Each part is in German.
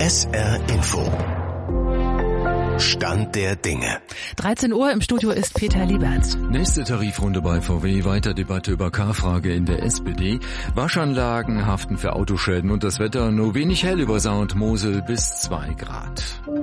SR Info. Stand der Dinge. 13 Uhr, im Studio ist Peter Liebert. Nächste Tarifrunde bei VW, weiter Debatte über K-Frage in der SPD. Waschanlagen haften für Autoschäden und das Wetter nur wenig hell über Saar und Mosel bis 2 Grad.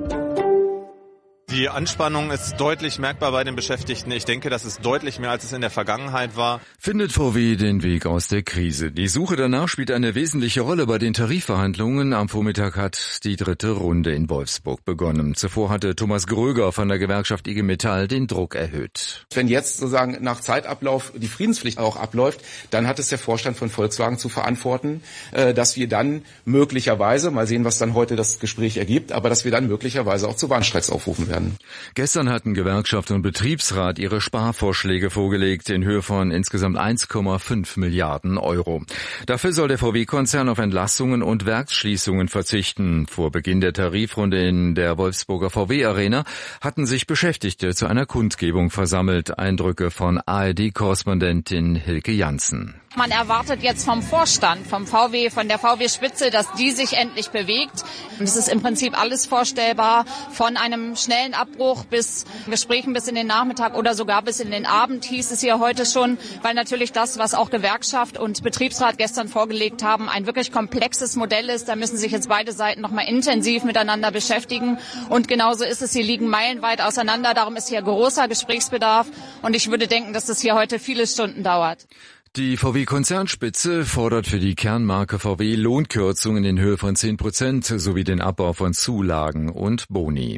Die Anspannung ist deutlich merkbar bei den Beschäftigten. Ich denke, das ist deutlich mehr, als es in der Vergangenheit war. Findet VW den Weg aus der Krise? Die Suche danach spielt eine wesentliche Rolle bei den Tarifverhandlungen. Am Vormittag hat die 3. Runde in Wolfsburg begonnen. Zuvor hatte Thomas Gröger von der Gewerkschaft IG Metall den Druck erhöht. Wenn jetzt sozusagen nach Zeitablauf die Friedenspflicht auch abläuft, dann hat es der Vorstand von Volkswagen zu verantworten, dass wir dann möglicherweise, mal sehen, was dann heute das Gespräch ergibt, aber dass wir dann möglicherweise auch zu Warnstreiks aufrufen werden. Gestern hatten Gewerkschaft und Betriebsrat ihre Sparvorschläge vorgelegt in Höhe von insgesamt 1,5 Milliarden Euro. Dafür soll der VW-Konzern auf Entlassungen und Werksschließungen verzichten. Vor Beginn der Tarifrunde in der Wolfsburger VW-Arena hatten sich Beschäftigte zu einer Kundgebung versammelt. Eindrücke von ARD-Korrespondentin Hilke Janssen. Man erwartet jetzt vom Vorstand, vom VW, von der VW-Spitze, dass die sich endlich bewegt. Und es ist im Prinzip alles vorstellbar, von einem schnellen Abbruch bis Gesprächen bis in den Nachmittag oder sogar bis in den Abend, hieß es hier heute schon, weil natürlich das, was auch Gewerkschaft und Betriebsrat gestern vorgelegt haben, ein wirklich komplexes Modell ist. Da müssen sich jetzt beide Seiten nochmal intensiv miteinander beschäftigen. Und genauso ist es, sie liegen meilenweit auseinander. Darum ist hier großer Gesprächsbedarf. Und ich würde denken, dass es hier heute viele Stunden dauert. Die VW-Konzernspitze fordert für die Kernmarke VW Lohnkürzungen in Höhe von 10% sowie den Abbau von Zulagen und Boni.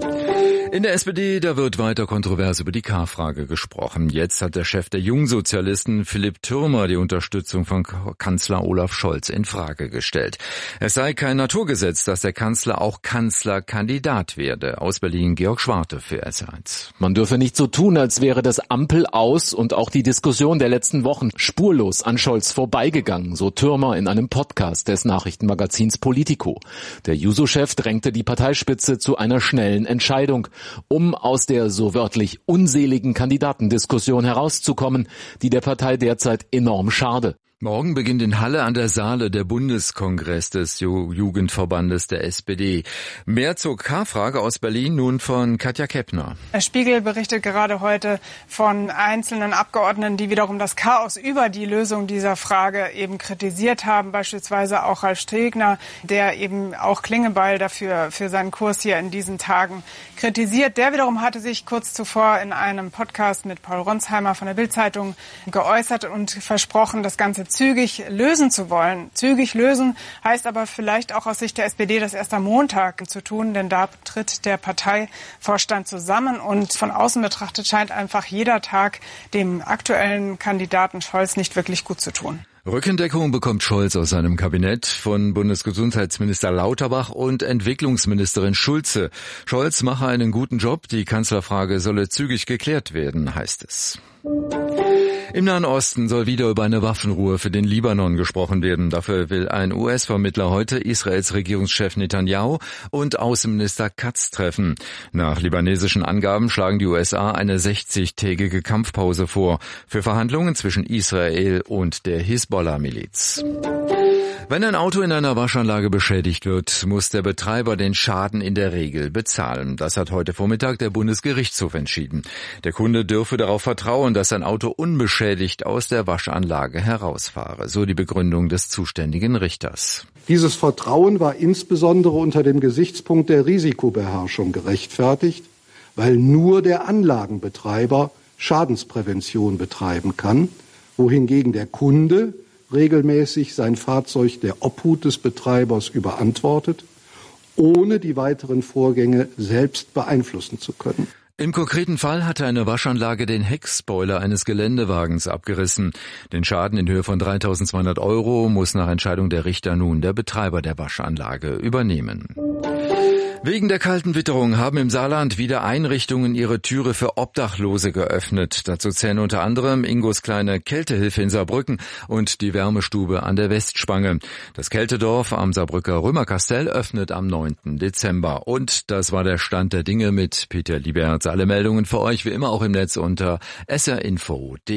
In der SPD, da wird weiter kontrovers über die K-Frage gesprochen. Jetzt hat der Chef der Jungsozialisten, Philipp Thürmer, die Unterstützung von Kanzler Olaf Scholz in Frage gestellt. Es sei kein Naturgesetz, dass der Kanzler auch Kanzlerkandidat werde. Aus Berlin Georg Schwarte für SR1. Man dürfe nicht so tun, als wäre das Ampel aus und auch die Diskussion der letzten Wochen spurlos an Scholz vorbeigegangen, so Thürmer in einem Podcast des Nachrichtenmagazins Politico. Der Juso-Chef drängte die Parteispitze zu einer schnellen Entscheidung, um aus der so wörtlich unseligen Kandidatendiskussion herauszukommen, die der Partei derzeit enorm schade. Morgen beginnt in Halle an der Saale der Bundeskongress des Jugendverbandes der SPD. Mehr zur K-Frage aus Berlin nun von Katja Keppner. Der Spiegel berichtet gerade heute von einzelnen Abgeordneten, die wiederum das Chaos über die Lösung dieser Frage eben kritisiert haben. Beispielsweise auch Ralf Stegner, der eben auch Klingebeil dafür für seinen Kurs hier in diesen Tagen kritisiert. Der wiederum hatte sich kurz zuvor in einem Podcast mit Paul Ronsheimer von der Bild-Zeitung geäußert und versprochen, das Ganze zügig lösen zu wollen. Zügig lösen heißt aber vielleicht auch aus Sicht der SPD, das erst am Montag zu tun, denn da tritt der Parteivorstand zusammen und von außen betrachtet scheint einfach jeder Tag dem aktuellen Kandidaten Scholz nicht wirklich gut zu tun. Rückendeckung bekommt Scholz aus seinem Kabinett von Bundesgesundheitsminister Lauterbach und Entwicklungsministerin Schulze. Scholz mache einen guten Job, die Kanzlerfrage solle zügig geklärt werden, heißt es. Im Nahen Osten soll wieder über eine Waffenruhe für den Libanon gesprochen werden. Dafür will ein US-Vermittler heute Israels Regierungschef Netanyahu und Außenminister Katz treffen. Nach libanesischen Angaben schlagen die USA eine 60-tägige Kampfpause vor für Verhandlungen zwischen Israel und der Hisbollah-Miliz. Wenn ein Auto in einer Waschanlage beschädigt wird, muss der Betreiber den Schaden in der Regel bezahlen. Das hat heute Vormittag der Bundesgerichtshof entschieden. Der Kunde dürfe darauf vertrauen, dass sein Auto unbeschädigt aus der Waschanlage herausfahre, so die Begründung des zuständigen Richters. Dieses Vertrauen war insbesondere unter dem Gesichtspunkt der Risikobeherrschung gerechtfertigt, weil nur der Anlagenbetreiber Schadensprävention betreiben kann, wohingegen der Kunde regelmäßig sein Fahrzeug der Obhut des Betreibers überantwortet, ohne die weiteren Vorgänge selbst beeinflussen zu können. Im konkreten Fall hatte eine Waschanlage den Heckspoiler eines Geländewagens abgerissen. Den Schaden in Höhe von 3.200 € muss nach Entscheidung der Richter nun der Betreiber der Waschanlage übernehmen. Wegen der kalten Witterung haben im Saarland wieder Einrichtungen ihre Türe für Obdachlose geöffnet. Dazu zählen unter anderem Ingos kleine Kältehilfe in Saarbrücken und die Wärmestube an der Westspange. Das Kältedorf am Saarbrücker Römerkastell öffnet am 9. Dezember. Und das war der Stand der Dinge mit Peter Liebert. Alle Meldungen für euch wie immer auch im Netz unter srinfo.de.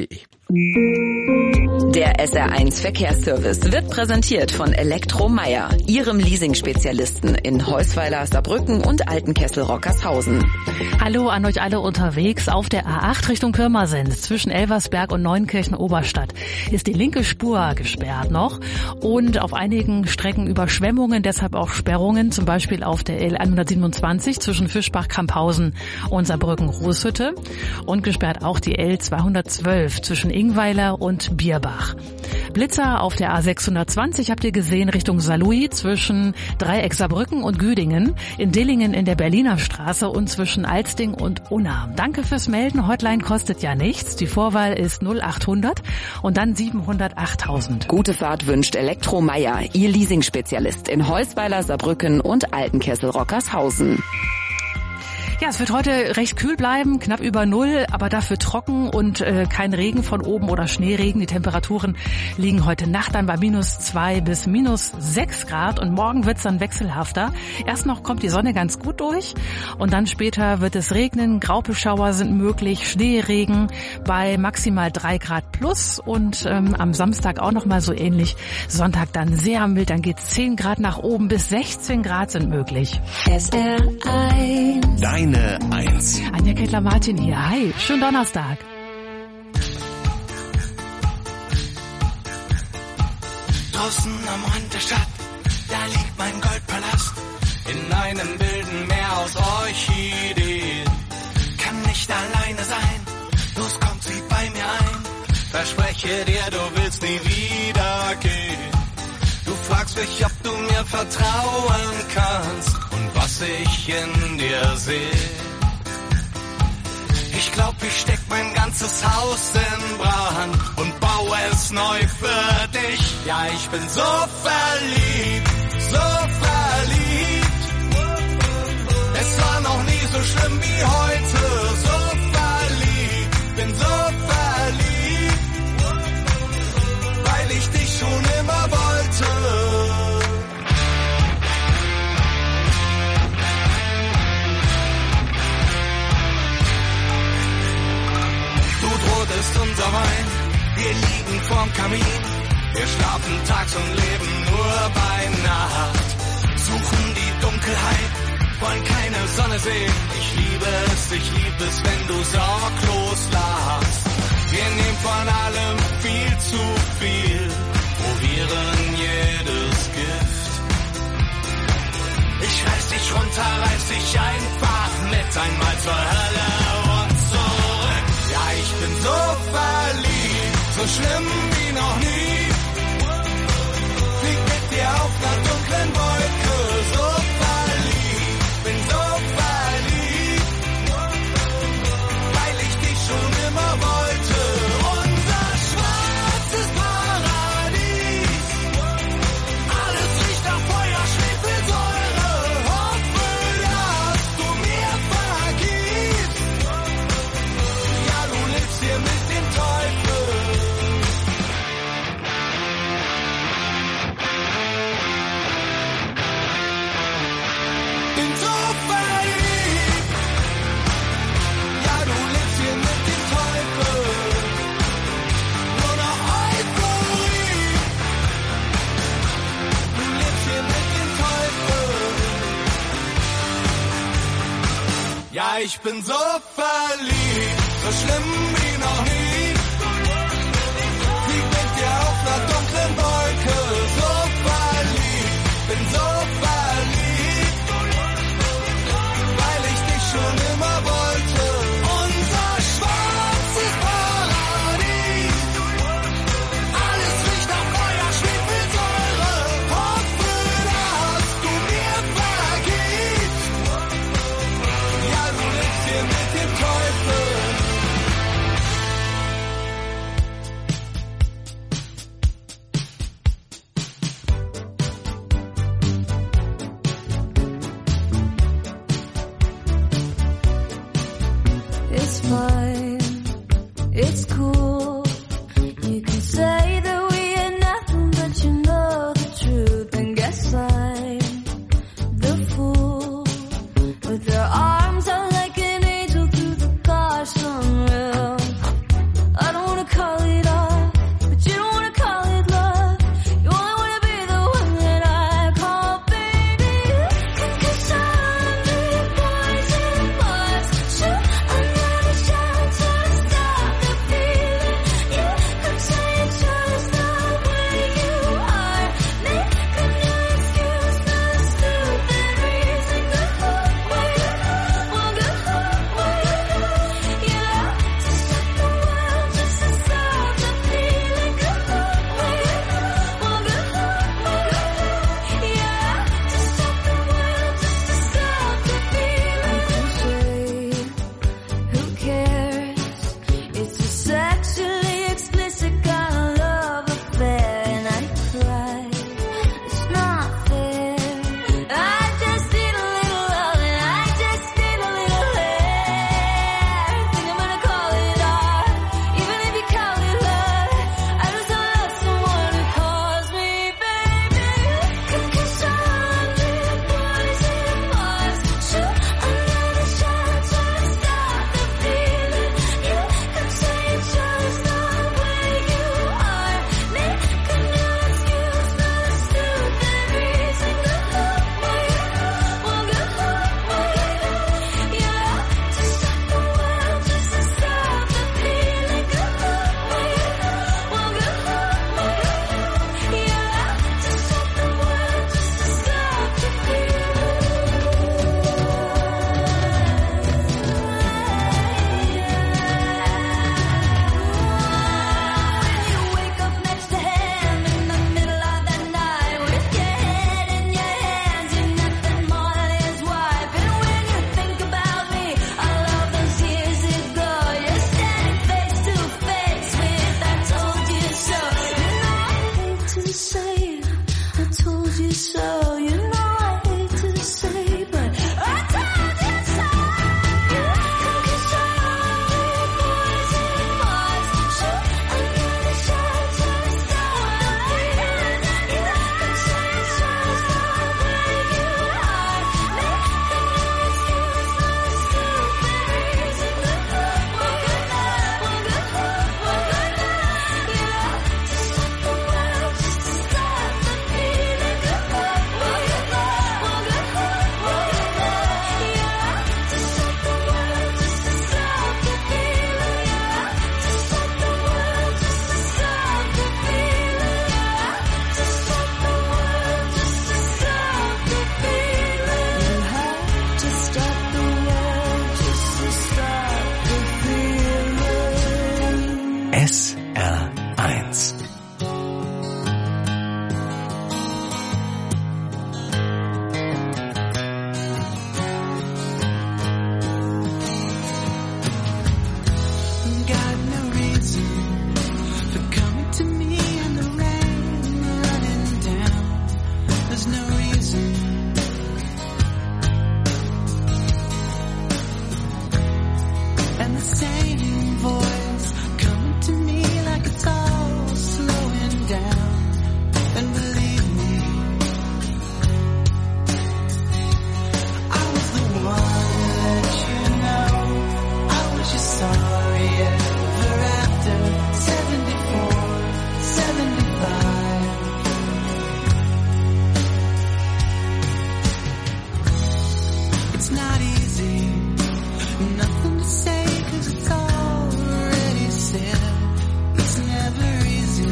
Der SR1 Verkehrsservice wird präsentiert von Elektromeier, Ihrem Leasing-Spezialisten in Heusweiler, Saarbrücken und Altenkessel-Rockershausen. Hallo an euch alle unterwegs. Auf der A8 Richtung Pirmasens zwischen Elversberg und Neunkirchen-Oberstadt ist die linke Spur gesperrt noch und auf einigen Strecken Überschwemmungen, deshalb auch Sperrungen, zum Beispiel auf der L127 zwischen Fischbach-Kamphausen und Saarbrücken-Großhütte und gesperrt auch die L212 zwischen Ingweiler und Bierbach. Blitzer auf der A620 habt ihr gesehen Richtung Saarlouis zwischen Dreieck Saarbrücken und Güdingen, in Dillingen in der Berliner Straße und zwischen Alsting und Unna. Danke fürs Melden. Hotline kostet ja nichts. Die Vorwahl ist 0800 und dann 700 8000. Gute Fahrt wünscht Elektromeier, Ihr Leasing-Spezialist in Heusweiler, Saarbrücken und Altenkessel-Rockershausen. Ja, es wird heute recht kühl bleiben, knapp über 0, aber dafür trocken und kein Regen von oben oder Schneeregen. Die Temperaturen liegen heute Nacht dann bei -2 bis -6 Grad und morgen wird's dann wechselhafter. Erst noch kommt die Sonne ganz gut durch und dann später wird es regnen, Graupelschauer sind möglich, Schneeregen bei maximal 3 Grad plus und am Samstag auch nochmal so ähnlich. Sonntag dann sehr mild, dann geht's 10 Grad nach oben, bis 16 Grad sind möglich. SR1 Deine 1. Anja Kettler-Martin hier. Hi, schönen Donnerstag. Draußen am Rand der Stadt, da liegt mein Goldpalast. In einem wilden Meer aus Orchideen. Kann nicht alleine sein, los kommt sie bei mir ein. Verspreche dir, du willst nie wieder gehen. Du fragst mich, ob du mir vertrauen kannst und was ich in dir sehe. Ich glaub, ich steck mein ganzes Haus in Brand und baue es neu für dich. Ja, ich bin so verliebt, so verliebt. Es war noch nie so schlimm wie heute. So verliebt, bin so verliebt, weil ich dich schon immer wollte. Ist unser Wein, wir liegen vorm Kamin, wir schlafen tags und leben nur bei Nacht, suchen die Dunkelheit, wollen keine Sonne sehen, ich liebe es, wenn du sorglos lachst, wir nehmen von allem viel zu viel, probieren jedes Gift, ich reiß dich runter, reiß dich einfach mit, einmal zur Hölle und zurück. Ja, ich bin so verliebt, so schlimm wie noch nie. Flieg mit dir auf einer dunklen Wolke, so verliebt, bin so verliebt, weil ich dich schon immer wollte. Unser schwarzes Paradies, alles riecht nach Feuer, Schwefelsäure. Hoffe, dass du mir vergibst. Hier mit dem Teufel. Bin so verliebt. Ja, du lebst hier mit dem Teufel. Nur noch Euphorie. Du lebst hier mit dem Teufel. Ja, ich bin so verliebt. So schlimm wie noch nie. Flieg mit dir auf einer dunklen Wolke. So verliebt, bin so verliebt, weil ich dich schon immer wollte. Unser schwarzes Paradies, alles riecht nach Feuer, Schwefelsäure. Hoffe, dass du mir vergibst. Ja, du lebst hier mit dem Teufel. there's no reason. And the same voice coming to me like it's all slowing down. And believe me, I was the one to let you know I was just sorry ever after 74, 75. It's not easy, nothing to say 'cause it's already said. It's never easy.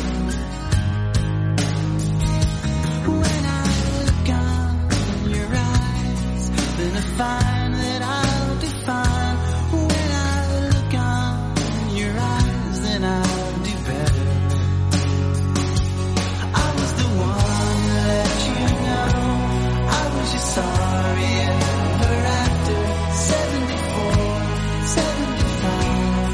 When I look on your eyes, then I find that I'll define. When I look on your eyes, then I'll do better. I was the one to let you know I was just sorry ever after 74, 75.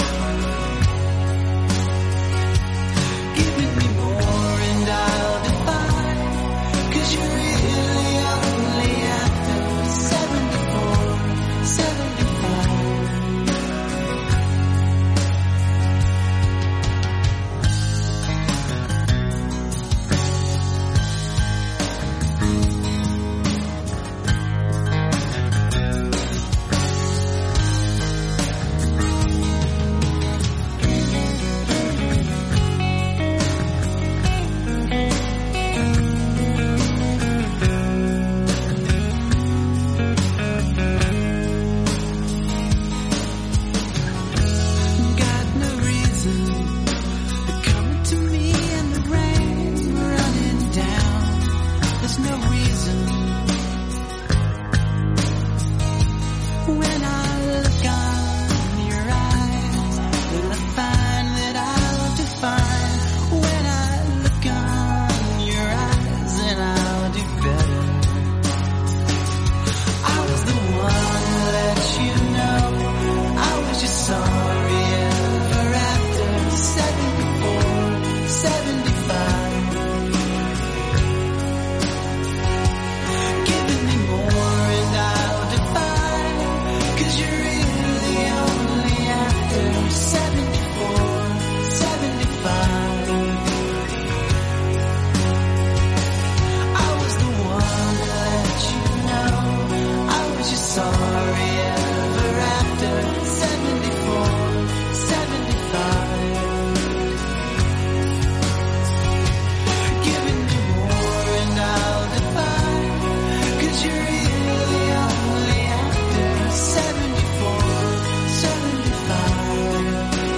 Giving me more and I'll define, 'cause you're really only after 74, 75. Got no reason. They're coming to me and the rain running down. There's no reason. When I look on your eyes, then I find that I'll define. When I look on your eyes, then I'll do better. I was the one to let you know I was just sorry ever after 74, 75. Giving me more and I'll define, 'cause you're really only after 74, 75. I was the one to let you know I was just sorry ever after 74, 75. Giving me more and I'll define, 'cause you're really only after 74, 75.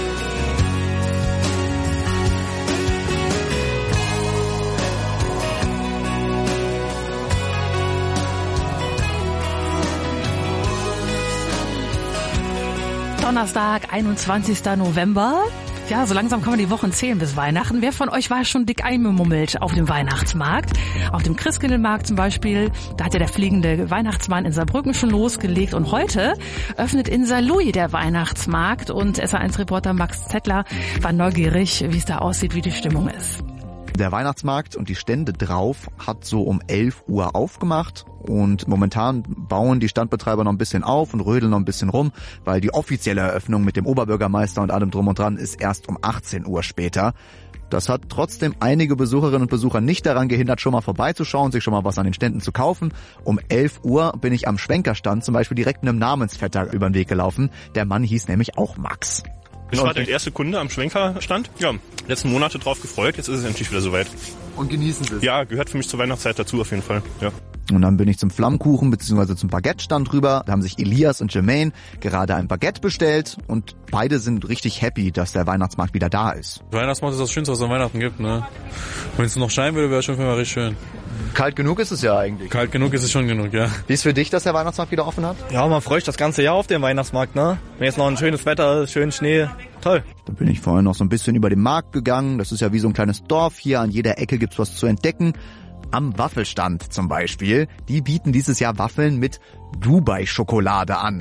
Donnerstag, 21. November. Ja, so langsam kann man die Wochen zählen bis Weihnachten. Wer von euch war schon dick eingemummelt auf dem Weihnachtsmarkt? Auf dem Christkindlmarkt zum Beispiel. Da hat ja der fliegende Weihnachtsmann in Saarbrücken schon losgelegt. Und heute öffnet in Saarlouis der Weihnachtsmarkt. Und SR1-Reporter Max Zettler war neugierig, wie es da aussieht, wie die Stimmung ist. Der Weihnachtsmarkt und die Stände drauf hat so um 11 Uhr aufgemacht und momentan bauen die Standbetreiber noch ein bisschen auf und rödeln noch ein bisschen rum, weil die offizielle Eröffnung mit dem Oberbürgermeister und allem drum und dran ist erst um 18 Uhr später. Das hat trotzdem einige Besucherinnen und Besucher nicht daran gehindert, schon mal vorbeizuschauen, sich schon mal was an den Ständen zu kaufen. Um 11 Uhr bin ich am Schwenkerstand zum Beispiel direkt einem Namensvetter über den Weg gelaufen. Der Mann hieß nämlich auch Max. Ich war der erste Kunde am Schwenkerstand. Ja, letzten Monate drauf gefreut, jetzt ist es endlich wieder soweit. Und genießen Sie es? Ja, gehört für mich zur Weihnachtszeit dazu auf jeden Fall, ja. Und dann bin ich zum Flammkuchen bzw. zum Baguette-Stand rüber. Da haben sich Elias und Jermaine gerade ein Baguette bestellt und beide sind richtig happy, dass der Weihnachtsmarkt wieder da ist. Der Weihnachtsmarkt ist das Schönste, was es an Weihnachten gibt, ne? Wenn es noch scheinen würde, wäre es schon mal richtig schön. Kalt genug ist es ja eigentlich. Kalt genug ist es schon genug, ja. Wie ist für dich, dass der Weihnachtsmarkt wieder offen hat? Ja, man freut sich das ganze Jahr auf den Weihnachtsmarkt, ne? Wenn jetzt noch ein schönes Wetter ist, schön Schnee, toll. Dann bin ich vorhin noch so ein bisschen über den Markt gegangen. Das ist ja wie so ein kleines Dorf. Hier an jeder Ecke gibt's was zu entdecken. Am Waffelstand zum Beispiel. Die bieten dieses Jahr Waffeln mit Dubai-Schokolade an.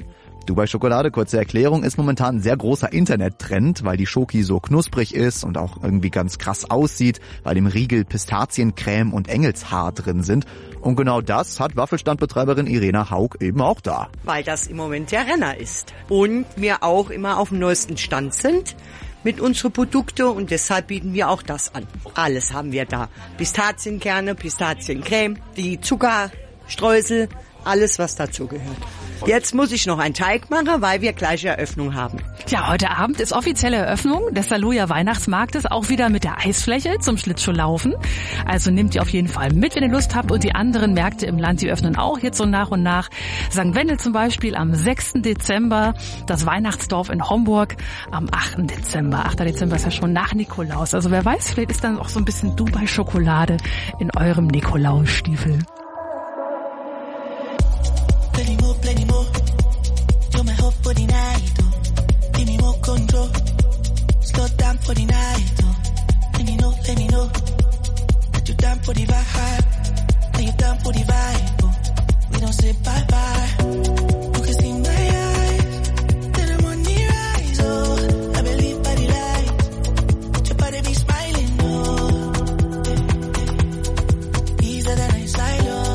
Dubai-Schokolade, kurze Erklärung, ist momentan ein sehr großer Internettrend, weil die Schoki so knusprig ist und auch irgendwie ganz krass aussieht, weil im Riegel Pistaziencreme und Engelshaar drin sind. Und genau das hat Waffelstandbetreiberin Irena Haug eben auch da. Weil das im Moment der Renner ist. Und wir auch immer auf dem neuesten Stand sind mit unseren Produkten und deshalb bieten wir auch das an. Alles haben wir da. Pistazienkerne, Pistaziencreme, die Zuckerstreusel, alles was dazu gehört. Jetzt muss ich noch einen Teig machen, weil wir gleich Eröffnung haben. Ja, heute Abend ist offizielle Eröffnung des Saluja Weihnachtsmarktes, auch wieder mit der Eisfläche zum Schlittschuhlaufen. Also nehmt ihr auf jeden Fall mit, wenn ihr Lust habt. Und die anderen Märkte im Land, die öffnen auch jetzt so nach und nach. St. Wendel zum Beispiel am 6. Dezember, das Weihnachtsdorf in Homburg am 8. Dezember. 8. Dezember ist ja schon nach Nikolaus. Also wer weiß, vielleicht ist dann auch so ein bisschen Dubai-Schokolade in eurem Nikolausstiefel. Plenty more. You're my hope for the night, oh. Give me more control. Slow down for the night, oh. Let me know. That you're down for the vibe. That you're down for the vibe, oh. We don't say bye-bye. You can see my eyes. That I'm on the rise, oh. I believe by the light. Your body be smiling, oh. Easier than I slide, oh.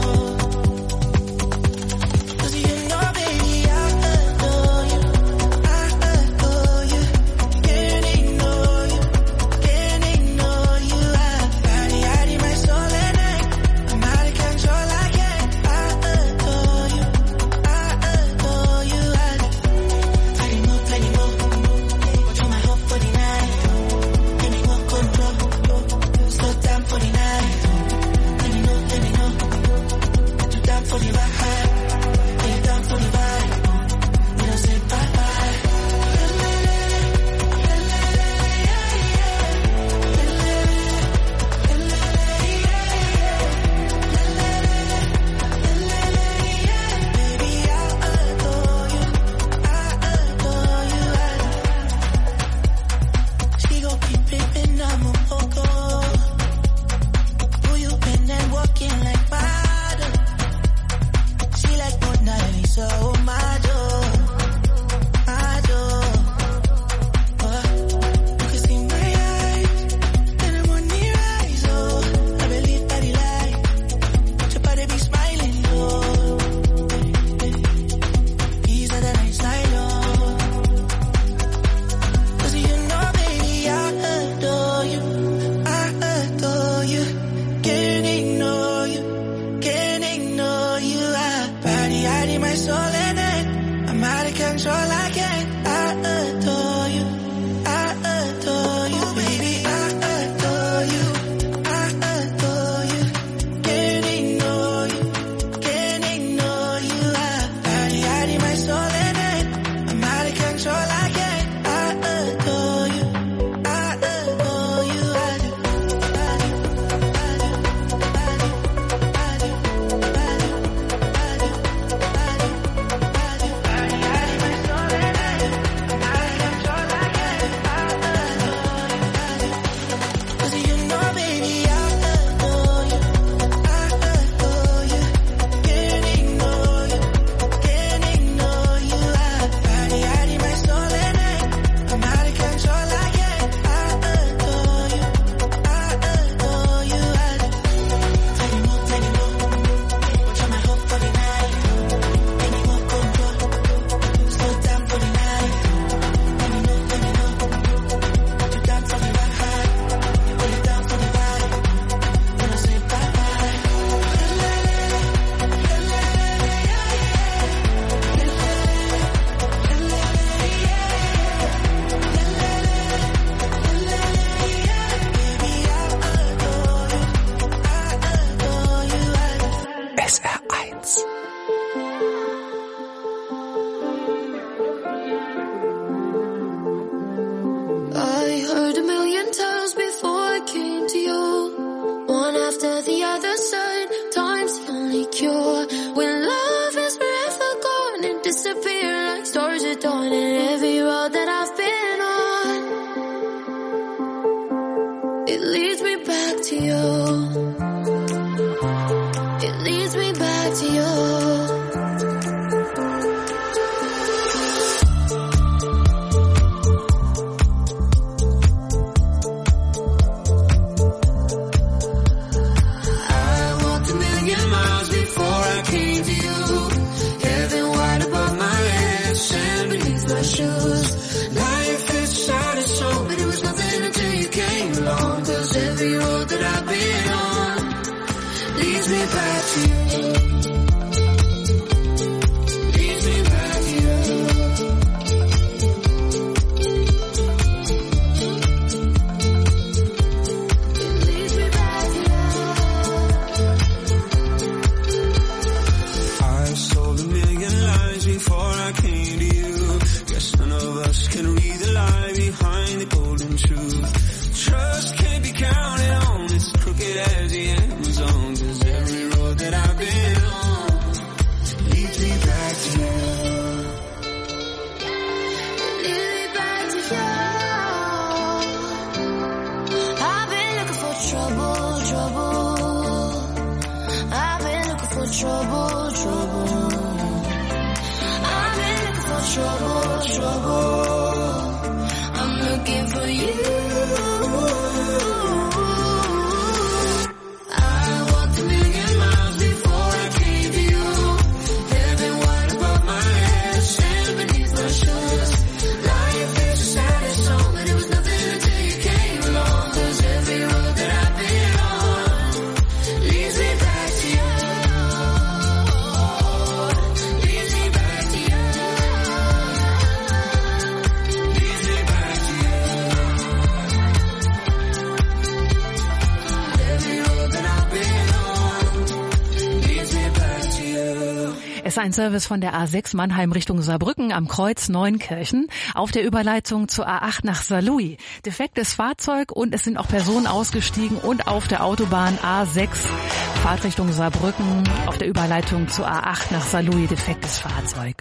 back to you. Leads me back to you. Leads me back to you. I sold a million lies before I came to you. Guess none of us can read the lie behind the golden truth. Trust can't be counted on, it's crooked as the Amazon. 'Cause every road that I've been on leads me back to you. Leads me back to you. I've been looking for trouble, trouble. I've been looking for trouble, trouble. I've been looking for trouble, trouble. I'm looking for you. I walked a million miles before I came to you. Heaven wide above my head, sand beneath my shoes. Life is a saddest song, but it was nothing until you came along. 'Cause every road that I've been on leads me back to you. Leads me back to you. Leads me back to you. Every road that I've been on leads me back to you. Es ist ein Service von der A6 Mannheim Richtung Saarbrücken am Kreuz Neunkirchen auf der Überleitung zur A8 nach Saarlouis. Defektes Fahrzeug und es sind auch Personen ausgestiegen und auf der Autobahn A6 Fahrtrichtung Saarbrücken auf der Überleitung zur A8 nach Saarlouis defektes Fahrzeug.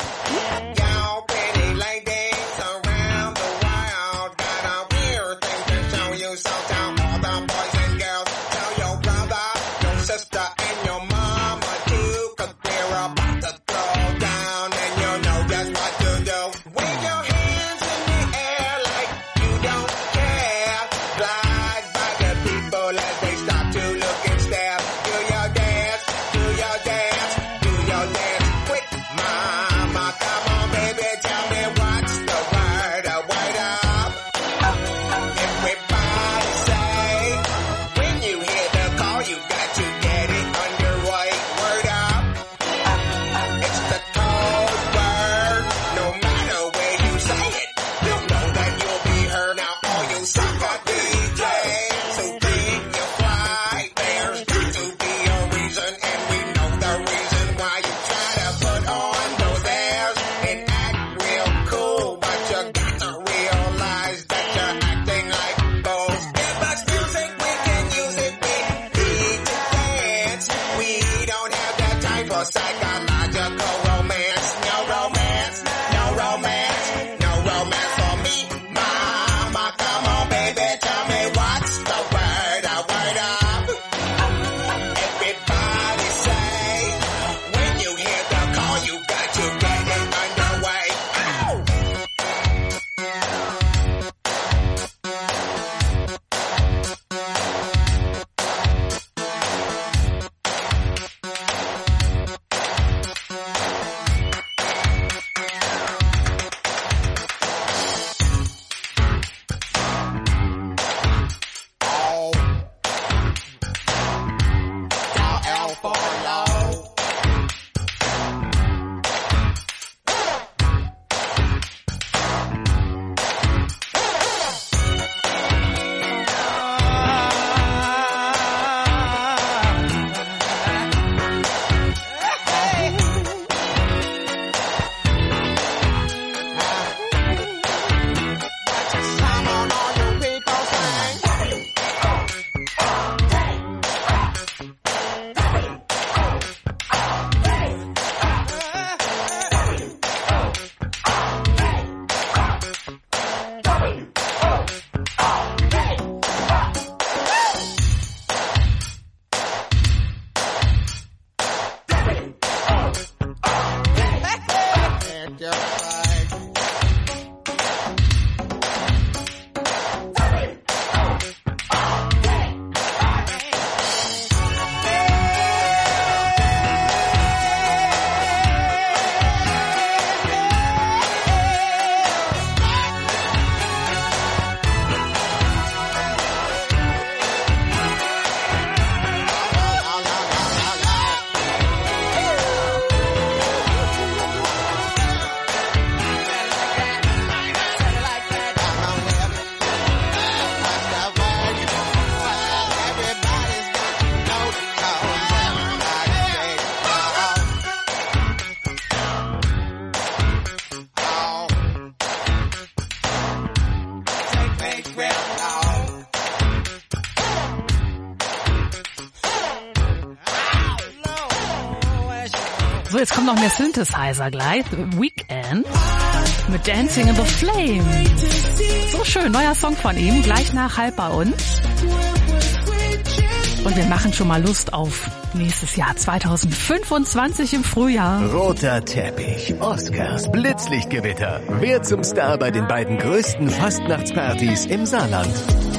So, jetzt kommt noch mehr Synthesizer gleich. Weekend mit Dancing in the Flame. So schön, neuer Song von ihm, gleich nach halb bei uns. Und wir machen schon mal Lust auf nächstes Jahr, 2025 im Frühjahr. Roter Teppich, Oscars, Blitzlichtgewitter. Wer zum Star bei den beiden größten Fastnachtspartys im Saarland?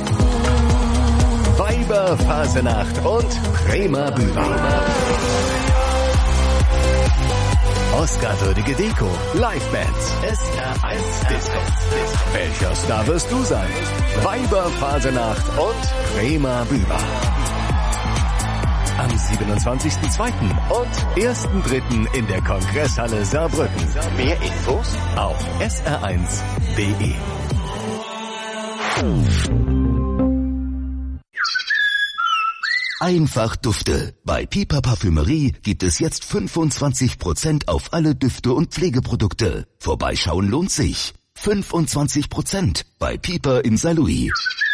Weiber, Fasenacht und Bremer Bühne. Oscar-würdige Deko, Livebands, SR1 Disco. Welcher Star wirst du sein? Weiber, Fasenacht und Bremer Bühne. Am 27.02. und 1.03. in der Kongresshalle Saarbrücken. Mehr Infos auf sr1.de. Einfach Dufte. Bei Piper Parfümerie gibt es jetzt 25% auf alle Düfte und Pflegeprodukte. Vorbeischauen lohnt sich. 25% bei Piper in Saarlouis.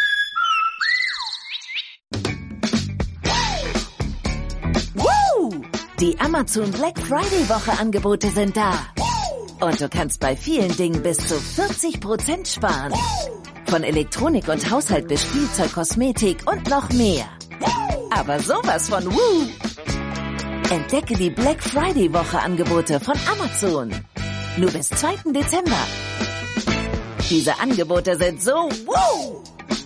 Die Amazon Black Friday Woche Angebote sind da. Und du kannst bei vielen Dingen bis zu 40% sparen. Von Elektronik und Haushalt bis Spielzeug, Kosmetik und noch mehr. Aber sowas von Woo! Entdecke die Black Friday Woche Angebote von Amazon. Nur bis 2. Dezember. Diese Angebote sind so Woo!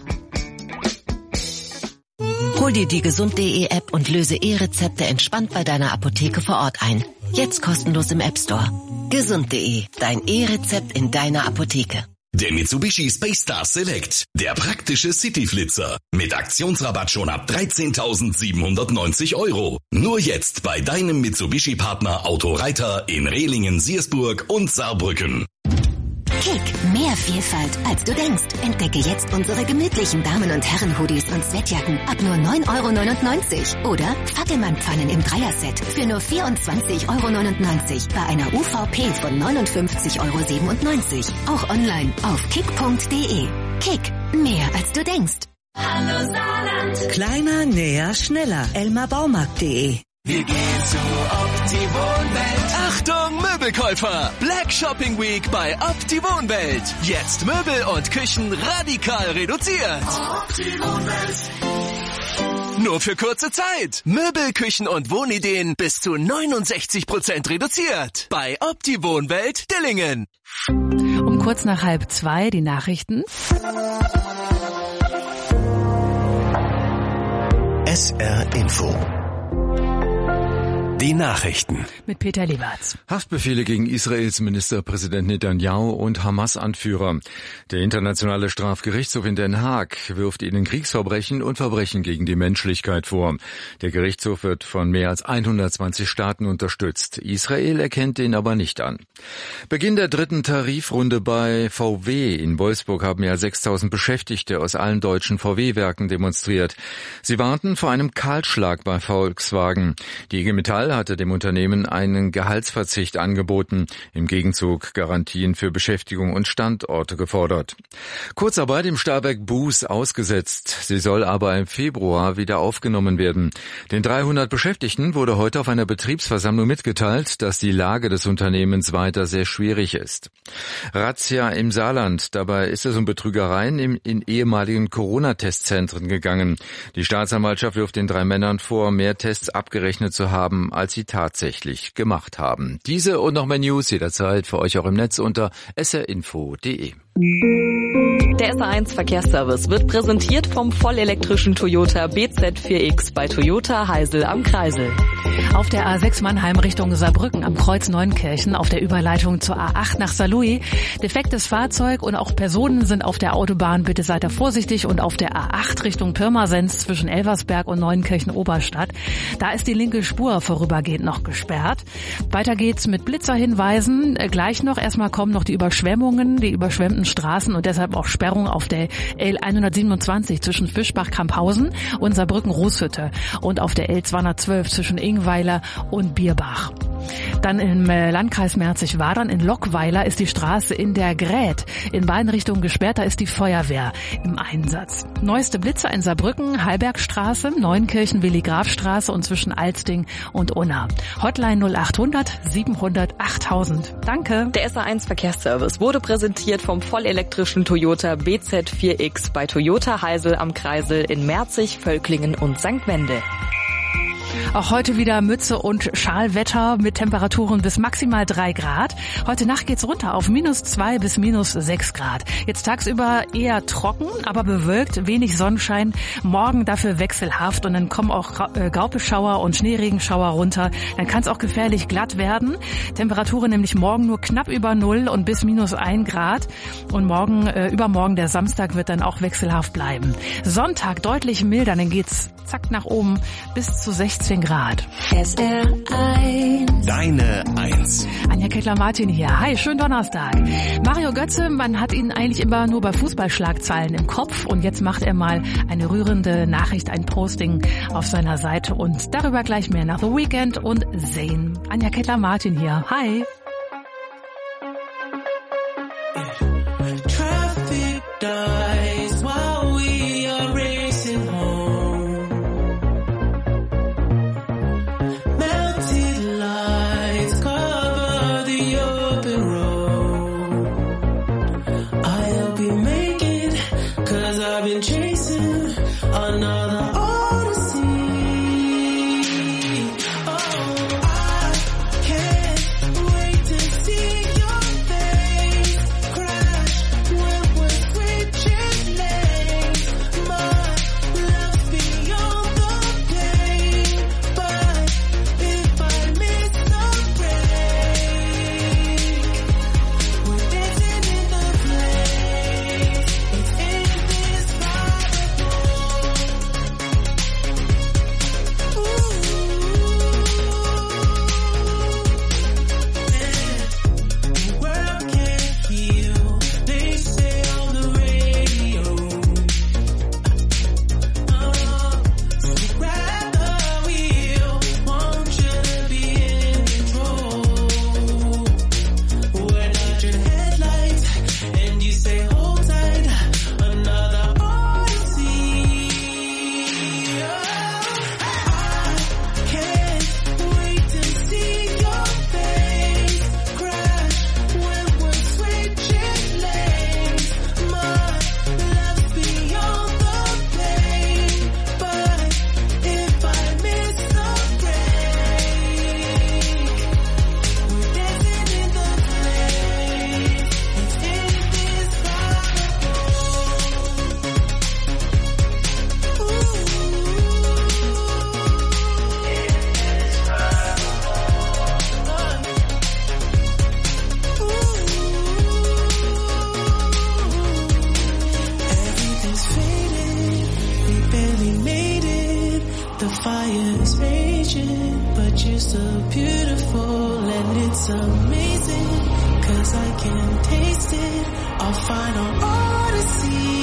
Hol dir die Gesund.de App und löse E-Rezepte entspannt bei deiner Apotheke vor Ort ein. Jetzt kostenlos im App Store. Gesund.de, dein E-Rezept in deiner Apotheke. Der Mitsubishi Space Star Select, der praktische Cityflitzer. Mit Aktionsrabatt schon ab 13.790 €. Nur jetzt bei deinem Mitsubishi-Partner Autoreiter in Rehlingen, Siersburg und Saarbrücken. Kick, mehr Vielfalt, als du denkst. Entdecke jetzt unsere gemütlichen Damen- und Herren-Hoodies und Sweatjacken ab nur 9,99 € oder Fackelmann-Pfannen im Dreierset für nur 24,99 € bei einer UVP von 59,97 €. Auch online auf kick.de. Kick, mehr als du denkst. Hallo Saarland. Kleiner, näher, schneller. elmarbaumarkt.de. Wir gehen zu Opti-Wohnwelt. Achtung, Möbelkäufer! Black Shopping Week bei Opti-Wohnwelt. Jetzt Möbel und Küchen radikal reduziert. Opti-Wohnwelt. Nur für kurze Zeit. Möbel, Küchen und Wohnideen bis zu 69% reduziert. Bei Opti-Wohnwelt Dillingen. Um kurz nach 1:30 die Nachrichten. SR Info. Die Nachrichten. Mit Peter Lieberts. Haftbefehle gegen Israels Ministerpräsident Netanyahu und Hamas-Anführer. Der Internationale Strafgerichtshof in Den Haag wirft ihnen Kriegsverbrechen und Verbrechen gegen die Menschlichkeit vor. Der Gerichtshof wird von mehr als 120 Staaten unterstützt. Israel erkennt den aber nicht an. Beginn der 3. Tarifrunde bei VW. In Wolfsburg haben mehr als 6.000 Beschäftigte aus allen deutschen VW-Werken demonstriert. Sie warnten vor einem Kahlschlag bei Volkswagen. Die IG Metall hatte dem Unternehmen einen Gehaltsverzicht angeboten, im Gegenzug Garantien für Beschäftigung und Standorte gefordert. Kurzarbeit im Stahlwerk Buß ausgesetzt. Sie soll aber im Februar wieder aufgenommen werden. Den 300 Beschäftigten wurde heute auf einer Betriebsversammlung mitgeteilt, dass die Lage des Unternehmens weiter sehr schwierig ist. Razzia im Saarland. Dabei ist es um Betrügereien in ehemaligen Corona-Testzentren gegangen. Die Staatsanwaltschaft wirft den 3 Männern vor, mehr Tests abgerechnet zu haben, als sie tatsächlich gemacht haben. Diese und noch mehr News jederzeit für euch auch im Netz unter srinfo.de. Der SR1 Verkehrsservice wird präsentiert vom vollelektrischen Toyota BZ4X bei Toyota Heisel am Kreisel. Auf der A6 Mannheim Richtung Saarbrücken am Kreuz Neunkirchen auf der Überleitung zur A8 nach Saarlouis. Defektes Fahrzeug und auch Personen sind auf der Autobahn. Bitte seid da vorsichtig. Und auf der A8 Richtung Pirmasens zwischen Elversberg und Neunkirchen Oberstadt. Da ist die linke Spur vorübergehend noch gesperrt. Weiter geht's mit Blitzerhinweisen. Gleich noch. Erstmal kommen noch die Überschwemmungen, die überschwemmten Straßen und deshalb auch Sperrung auf der L127 zwischen Fischbach-Kamphausen und Saarbrücken-Roßhütte und auf der L212 zwischen Ingweiler und Bierbach. Dann im Landkreis Merzig-Wadern in Lockweiler ist die Straße in der Gräth in beiden Richtungen gesperrt, da ist die Feuerwehr im Einsatz. Neueste Blitzer in Saarbrücken, Hallbergstraße, Neunkirchen, Willi-Graf-Straße und zwischen Alsting und Unna. Hotline 0800 700 8000. Danke. Der SA1 Verkehrsservice wurde präsentiert vom vollelektrischen Toyota BZ4X bei Toyota Heisel am Kreisel in Merzig, Völklingen und St. Wendel. Auch heute wieder Mütze und Schalwetter mit Temperaturen bis maximal 3 Grad. Heute Nacht geht's runter auf -2 bis -6 Grad. Jetzt tagsüber eher trocken, aber bewölkt, wenig Sonnenschein. Morgen dafür wechselhaft und dann kommen auch Graupelschauer und Schneeregenschauer runter. Dann kann es auch gefährlich glatt werden. Temperaturen nämlich morgen nur knapp über 0 und bis -1 Grad. Und übermorgen, der Samstag, wird dann auch wechselhaft bleiben. Sonntag deutlich milder, dann geht's zack nach oben bis zu 16 Grad. SR1. Deine 1. Anja Kettler-Martin hier. Hi, schönen Donnerstag. Mario Götze, man hat ihn eigentlich immer nur bei Fußballschlagzeilen im Kopf und jetzt macht er mal eine rührende Nachricht, ein Posting auf seiner Seite und darüber gleich mehr nach The Weeknd und Zayn. Anja Kettler-Martin hier. Hi. Traffic dies while we are racing home. Melted lights cover the open road. I'll be making, 'cause I've been chasing another odyssey. Oh, I can't wait to see your face crash when we're switching lanes. My love's beyond the pain, but if I miss the break, we're dancing in the place. It's indescribable. The world can't heal, they say on the radio. So grab the wheel, want you to be in control. We're not your headlights, and you say hold tight, another odyssey. I can't wait to see your face crash when we're switching lanes. My love's beyond the pain, but if I miss the break, we're dancing in the place. It's indescribable. Everything's faded, we barely made it. The fire is raging, but you're so beautiful and it's amazing. 'Cause I can taste it, our final odyssey.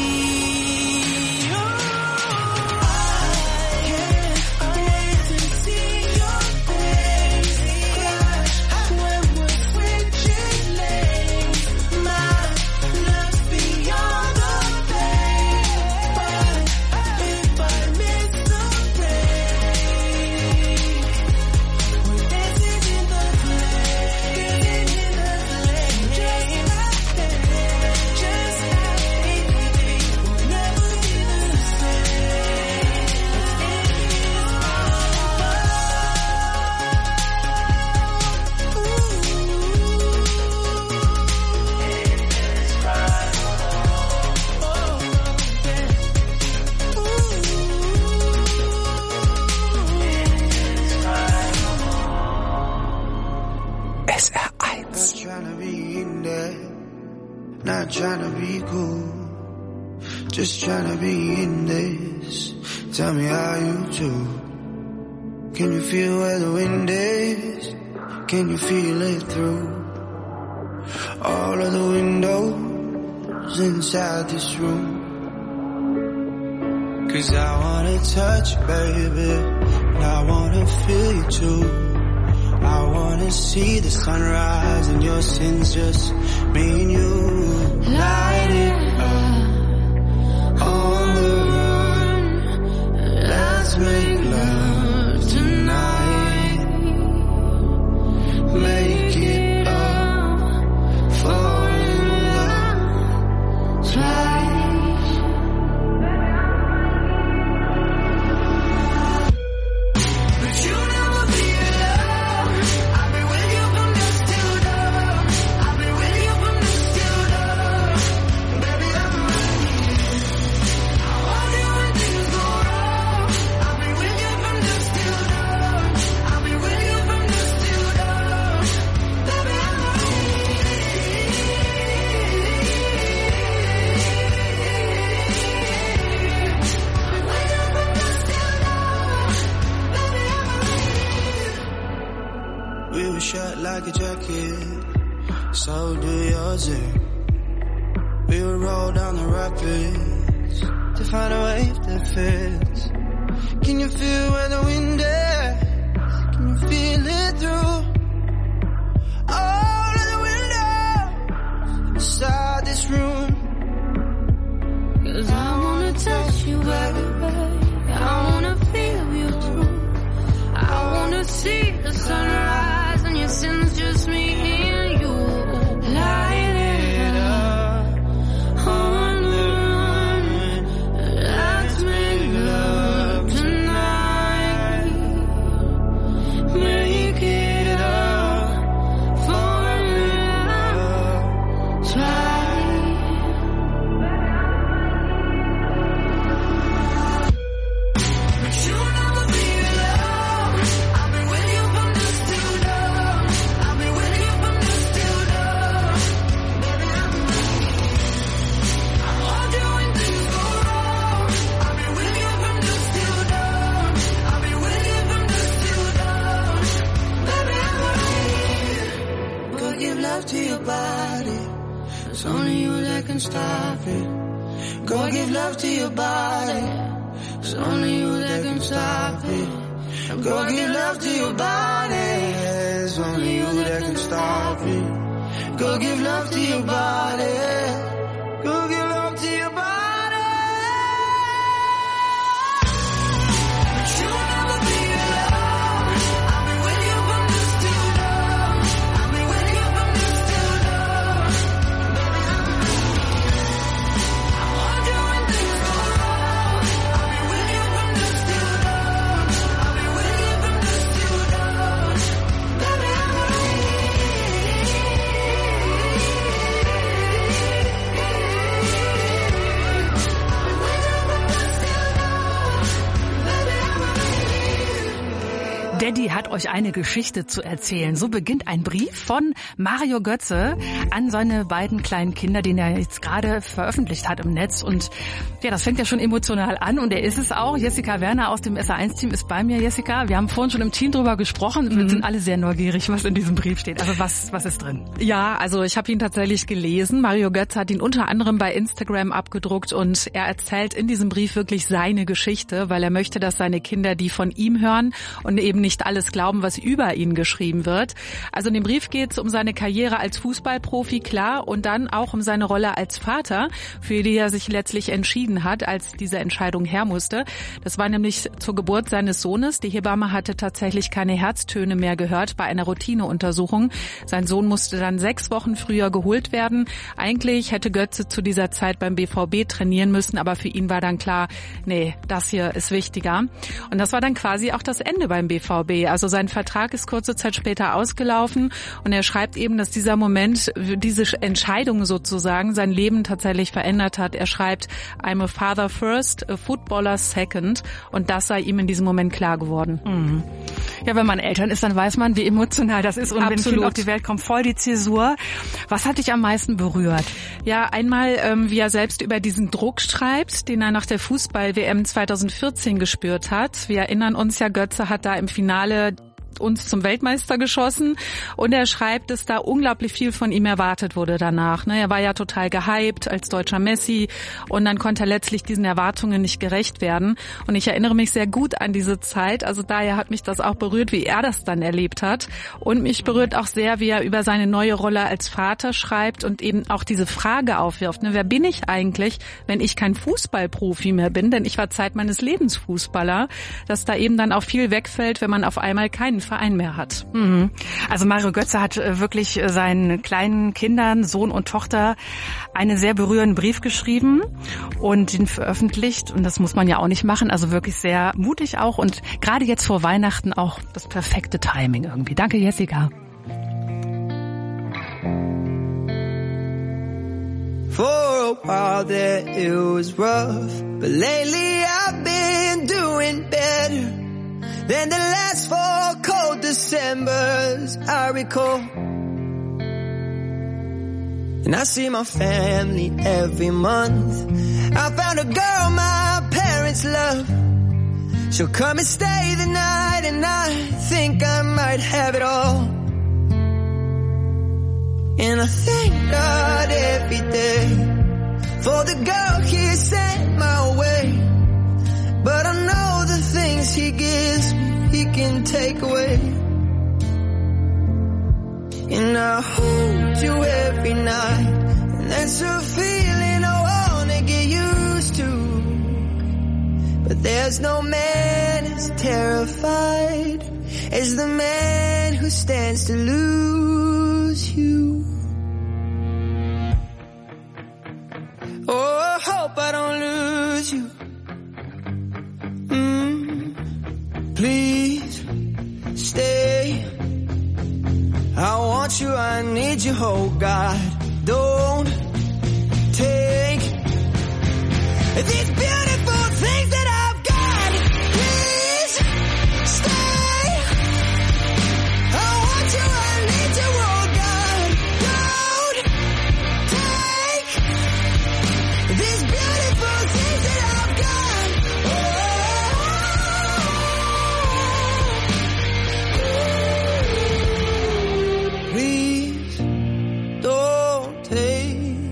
I can't wait to see your face crash when we're switching lanes. My love's beyond the pain, but if I miss the break, we're dancing in the place, just like that, just like we'll never be the same. SR1. Not trying to be in there, not trying to be cool, just trying to be in this. Tell me how you do. Can you feel where the wind is? Can you feel it through all of the windows inside this room? 'Cause I wanna touch you, baby, and I wanna feel you too. I wanna wanna see the sunrise and your sins, just me and you. Light it up on the run. Let's make love tonight. Make it up, fall in love twice. But you never be alone. I'll be with you from dusk till dawn. I'll be with you from dusk till dawn. Baby, I'm right here. I want you when things go wrong. I'll be with you from dusk till dawn. I'll be with you from dusk till dawn. Baby, I'm right here. We were shut like a jacket, so do yours. We would roll down the rapids to find a wave that fits. Can you feel where the wind is? Can you feel it through all of the windows inside this room? 'Cause I wanna touch you, baby. I wanna feel you too. I wanna see the sunrise and your sins, just me and you. Light it up on the run. Let's make love tonight. Make it up, fall in love twice. But you never be alone. I'll be with you from dusk till dawn. I'll be with you from dusk till dawn. Baby, I'm right here. I want you when things go wrong. I'll be with you from dusk till dawn. I'll be with you from dusk till dawn. Baby, I'm right here. Go give love to your body. It's only you that can stop it. Go give love to your body. It's only you that can stop it. Go give love to your body. It's only you that can stop it. Go give love to your body. Go give love to your body. But you'll never be alone. I'll be with you from dusk till dawn. I'll be with you from dusk till dawn. Baby, I'm right here. I want you when things go wrong. I'll be with you from dusk till dawn. I'll be with you from dusk till dawn. Baby, I'm right Daddy hat euch eine Geschichte zu erzählen. So beginnt ein Brief von Mario Götze an seine beiden kleinen Kinder, den er jetzt gerade veröffentlicht hat im Netz. Und ja, das fängt ja schon emotional an und er ist es auch. Jessica Werner aus dem SA1-Team ist bei mir. Jessica, wir haben vorhin schon im Team drüber gesprochen. Wir sind alle sehr neugierig, was in diesem Brief steht. Also was ist drin? Ja, also ich habe ihn tatsächlich gelesen. Mario Götze hat ihn unter anderem bei Instagram abgedruckt und er erzählt in diesem Brief wirklich seine Geschichte, weil er möchte, dass seine Kinder die von ihm hören und eben nicht alles glauben, was über ihn geschrieben wird. Also in dem Brief geht es um seine Karriere als Fußballprofi, klar, und dann auch um seine Rolle als Vater, für die er sich letztlich entschieden hat, als diese Entscheidung her musste. Das war nämlich zur Geburt seines Sohnes. Die Hebamme hatte tatsächlich keine Herztöne mehr gehört bei einer Routineuntersuchung. Sein Sohn musste dann 6 Wochen früher geholt werden. Eigentlich hätte Götze zu dieser Zeit beim BVB trainieren müssen, aber für ihn war dann klar, nee, das hier ist wichtiger. Und das war dann quasi auch das Ende beim BVB. Also sein Vertrag ist kurze Zeit später ausgelaufen und er schreibt eben, dass dieser Moment, diese Entscheidung sozusagen sein Leben tatsächlich verändert hat. Er schreibt, I'm a father first, a footballer second, und das sei ihm in diesem Moment klar geworden. Mhm. Ja, wenn man Eltern ist, dann weiß man, wie emotional das ist und wenn ein Kind auf die Welt kommt, voll die Zäsur. Was hat dich am meisten berührt? Ja, einmal, wie er selbst über diesen Druck schreibt, den er nach der Fußball-WM 2014 gespürt hat. Wir erinnern uns ja, Götze hat da im Finale uns zum Weltmeister geschossen. Und er schreibt, dass da unglaublich viel von ihm erwartet wurde danach. Er war ja total gehypt als deutscher Messi und dann konnte er letztlich diesen Erwartungen nicht gerecht werden. Und ich erinnere mich sehr gut an diese Zeit. Also daher hat mich das auch berührt, wie er das dann erlebt hat. Und mich berührt auch sehr, wie er über seine neue Rolle als Vater schreibt und eben auch diese Frage aufwirft. Wer bin ich eigentlich, wenn ich kein Fußballprofi mehr bin? Denn ich war Zeit meines Lebens Fußballer, dass da eben dann auch viel wegfällt, wenn man auf einmal keinen Verein mehr hat. Also Mario Götze hat wirklich seinen kleinen Kindern, Sohn und Tochter, einen sehr berührenden Brief geschrieben und den veröffentlicht. Und das muss man ja auch nicht machen. Also wirklich sehr mutig auch und gerade jetzt vor Weihnachten auch das perfekte Timing irgendwie. Danke, Jessica. For a while there it was rough, but lately I've been doing better than the last 4 cold Decembers I recall. And I see my family every month. I found a girl my parents love. She'll come and stay the night, and I think I might have it all. And I thank God every day for the girl He sent my way. But I know the things He gives me, He can take away. And I hold you every night, and that's a feeling I wanna get used to. But there's no man as terrified as the man who stands to lose you. Oh, I hope I don't lose you. Please stay. I want you, I need you, oh God. Don't take these beautiful things that I've got. Please stay. I want you, I need you, oh God. Don't take these beautiful things that I've got. Please don't take.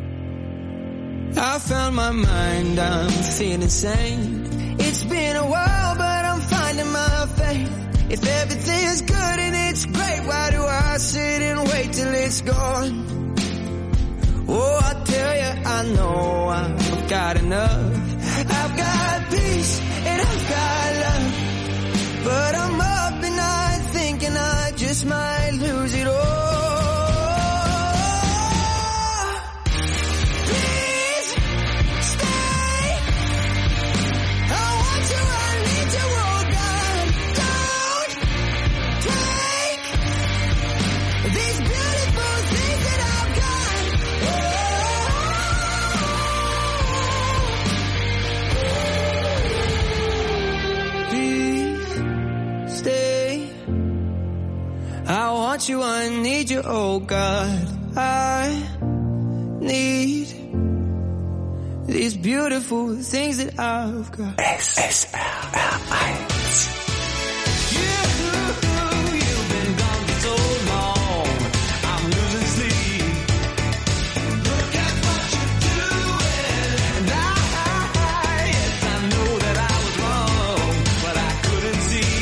I found my mind, I'm feeling sane. It's been a while, but I'm finding my faith. If everything's good and it's great, why do I sit and wait till it's gone? Oh, I tell you, I know I've got enough. I've got peace and I've got love. But I'm up at night thinking I just might lose it all. Please stay. I want you, I need you, oh God. Don't take these beautiful things that I've got. Please stay. I want you, I need you, oh God. I need these beautiful things that I've got. SSRR1. You've been gone for so long, I'm losing sleep. Look at what you're doing, and yes, I know that I was wrong, but I couldn't see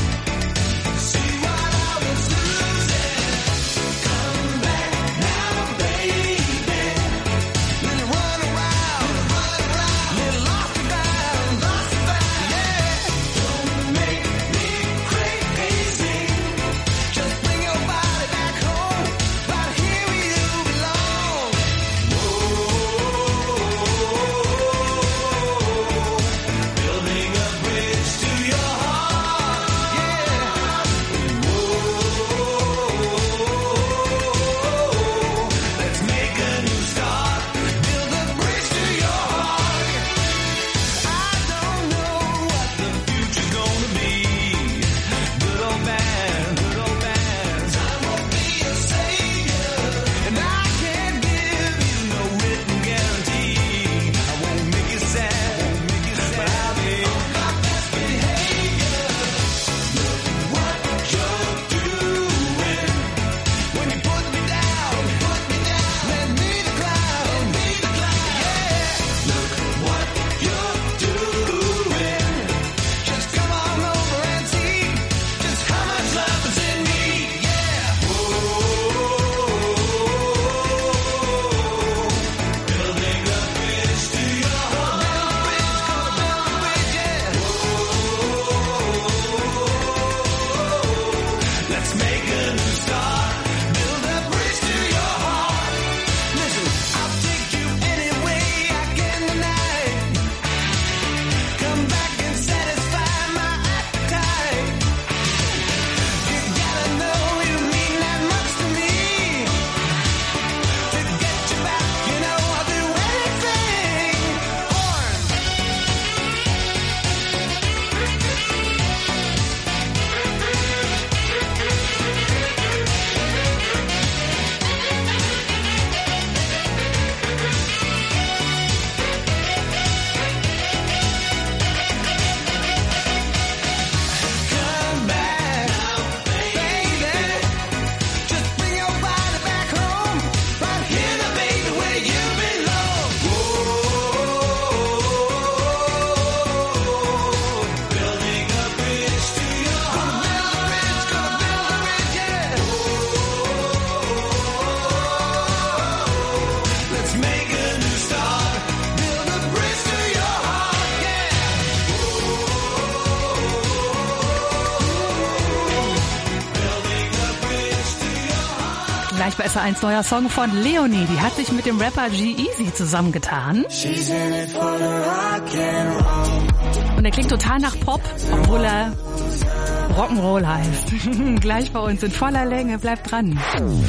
what I was losing. Come back now, baby. Then run around, get lost and found, yeah. Don't Gleich bei SR1 neuer Song von Leonie. Die hat sich mit dem Rapper G-Eazy zusammengetan. Und er klingt total nach Pop, obwohl er Rock'n'Roll heißt. Gleich bei uns in voller Länge. Bleibt dran.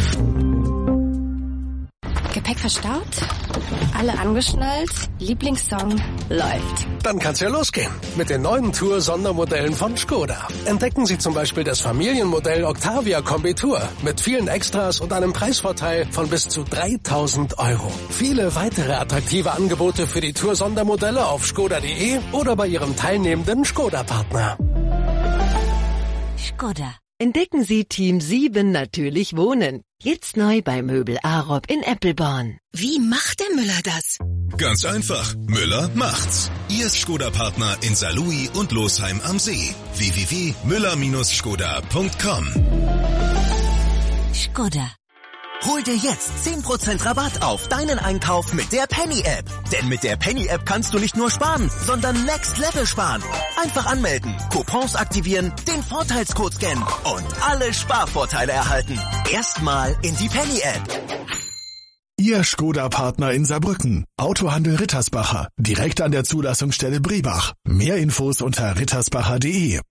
Gepäck verstaut? Alle angeschnallt? Lieblingssong läuft. Dann kann's ja losgehen mit den neuen Tour-Sondermodellen von Skoda. Entdecken Sie zum Beispiel das Familienmodell Octavia Kombi Tour mit vielen Extras und einem Preisvorteil von bis zu 3.000 €. Viele weitere attraktive Angebote für die Tour-Sondermodelle auf skoda.de oder bei Ihrem teilnehmenden Skoda-Partner. Skoda. Entdecken Sie Team 7 natürlich Wohnen. Jetzt neu bei Möbel Arob in Eppelborn. Wie macht der Müller das? Ganz einfach. Müller macht's. Ihr Skoda-Partner in Saarlouis und Losheim am See. www.müller-skoda.com. Skoda. Hol dir jetzt 10% Rabatt auf deinen Einkauf mit der Penny-App. Denn mit der Penny-App kannst du nicht nur sparen, sondern Next Level sparen. Einfach anmelden, Coupons aktivieren, den Vorteilscode scannen und alle Sparvorteile erhalten. Erstmal in die Penny-App. Ihr Skoda-Partner in Saarbrücken. Autohandel Rittersbacher. Direkt an der Zulassungsstelle Brebach. Mehr Infos unter rittersbacher.de.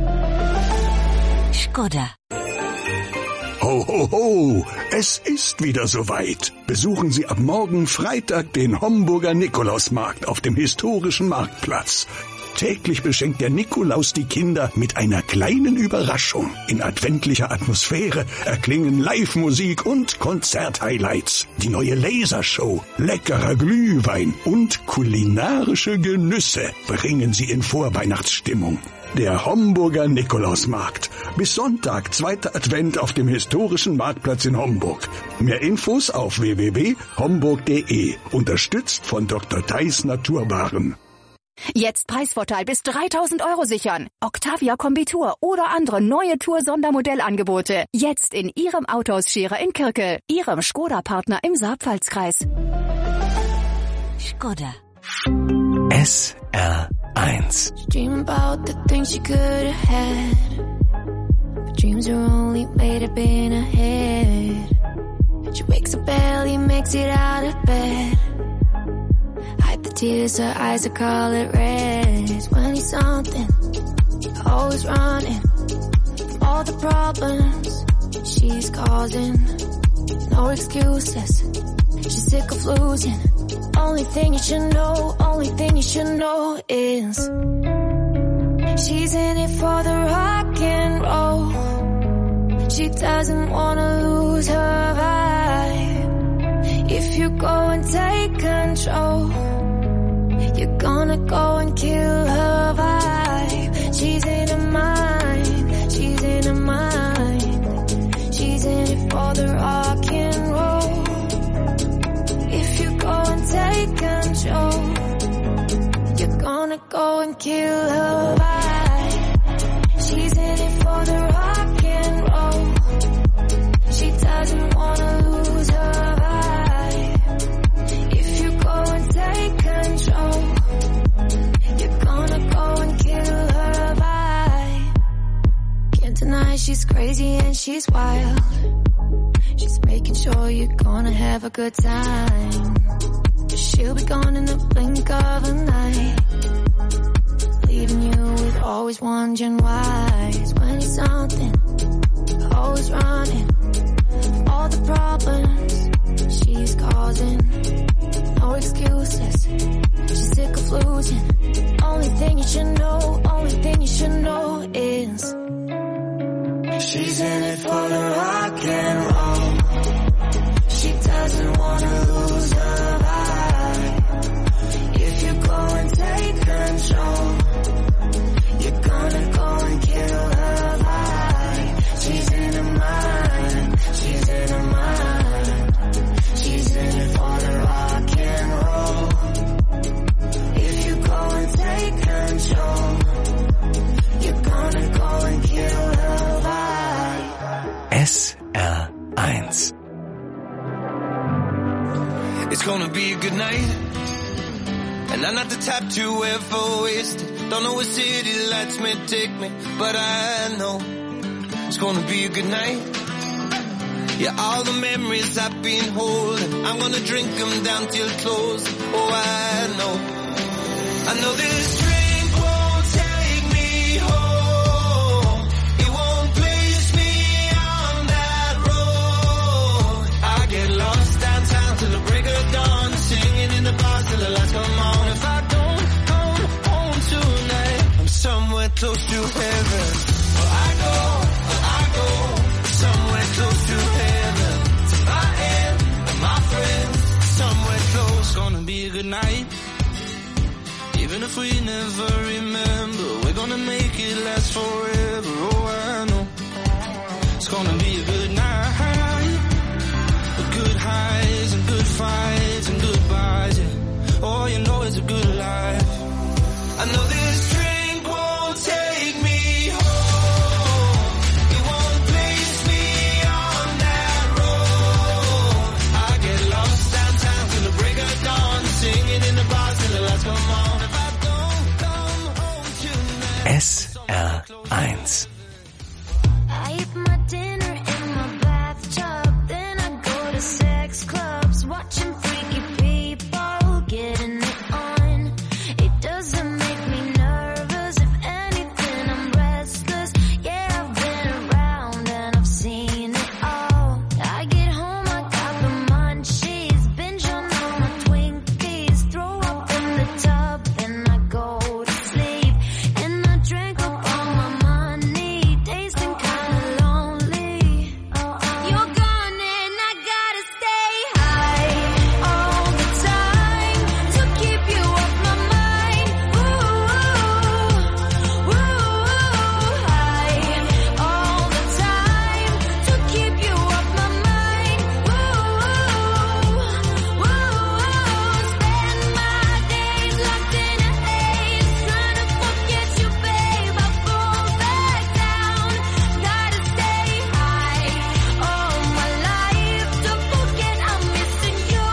Skoda. Ho, ho, ho! Es ist wieder soweit. Besuchen Sie ab morgen Freitag den Homburger Nikolausmarkt auf dem historischen Marktplatz. Täglich beschenkt der Nikolaus die Kinder mit einer kleinen Überraschung. In adventlicher Atmosphäre erklingen Live-Musik und Konzert-Highlights. Die neue Lasershow, leckerer Glühwein und kulinarische Genüsse bringen Sie in Vorweihnachtsstimmung. Der Homburger Nikolausmarkt. Bis Sonntag, 2. Advent auf dem historischen Marktplatz in Homburg. Mehr Infos auf www.homburg.de. Unterstützt von Dr. Theis Naturwaren. Jetzt Preisvorteil bis 3.000 € sichern. Octavia Kombi Tour oder andere neue Tour-Sondermodellangebote. Jetzt in Ihrem Autohaus-Scherer in Kirkel. Ihrem Skoda-Partner im Saarpfalzkreis. Skoda. SR1. Dream about the things you could have had. But dreams are only made up in a head. She wakes up early, makes it out of bed. Hide the tears, her eyes are colored red. 20-something, always running from all the problems she's causing. No excuses, she's sick of losing. Only thing you should know, only thing you should know is she's in it for the rock and roll. She doesn't wanna lose her vibe. If you go and take control, you're gonna go and kill her vibe. She's in her mind, she's in her mind. She's in it for the rock and roll. If you go and take control, you're gonna go and kill her vibe. She's in it for the rock and roll. She doesn't wanna lose her vibe. If you go and take control, you're gonna go and kill her vibe. Can't deny she's crazy and she's wild. She's making sure you're gonna have a good time. She'll be gone in the blink of an eye, leaving you with always wondering why. 20-something, always running from all the problems she's causing. No excuses, she's sick of losing. Only thing you should know, only thing you should know is she's in it for the rock and roll. She doesn't wanna lose her vibe. If you go and take control, you're gonna go and kill her vibe. She's in her mind, she's in her mind. She's in it for the rock and roll. If you go and take control, you're gonna go and kill her vibe. SR1. It's gonna be a good night, and I'm not the type to ever waste it. Don't know where city lights may take me, but I know it's gonna be a good night. Yeah, all the memories I've been holding, I'm gonna drink them down till close. Oh, I know this drink won't take me home. It won't place me on that road. I get lost downtown till the break of dawn, singing in the bars till the lights come on. If I don't come home tonight, I'm somewhere close to heaven. Well, I go somewhere close to heaven. To my end and my friends, somewhere close. Gonna be a good night. Even if we never remember, we're gonna make it last forever. Oh, I know it's gonna be a good night. Good highs and good fights and goodbyes, yeah. Oh, you know it's a good life. I know this drink won't take me home. It won't place me on that road. I get lost downtown till the break of dawn, singing in the bars till the lights come on. SR1. I eat my dinner in my bathtub, then I go to sex clubs, watching freaky people getting it on. It doesn't make me nervous, if anything I'm restless. Yeah, I've been around and I've seen it all. I get home, I got the munchies, binge on all my Twinkies, throw up in the tub, then I go to sleep. And I drank up all my money, tasting kinda lonely. You're gone and I gotta stay high all the time to keep you off my mind. Ooh, high all the time to keep you off my mind. Spend my days locked in a haze, trying to forget you, babe. I fall back down, gotta stay high all my life to forget I'm missing you.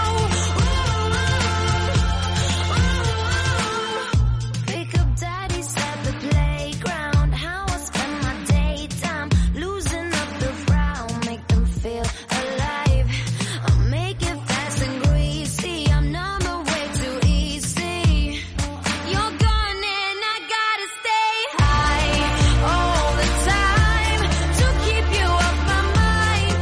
Pick up daddies at the playground, how I spend my daytime, losing up the frown, make them feel alive. I'll make it fast and greasy, I'm number way too easy. You're gone and I gotta stay high all the time to keep you off my mind.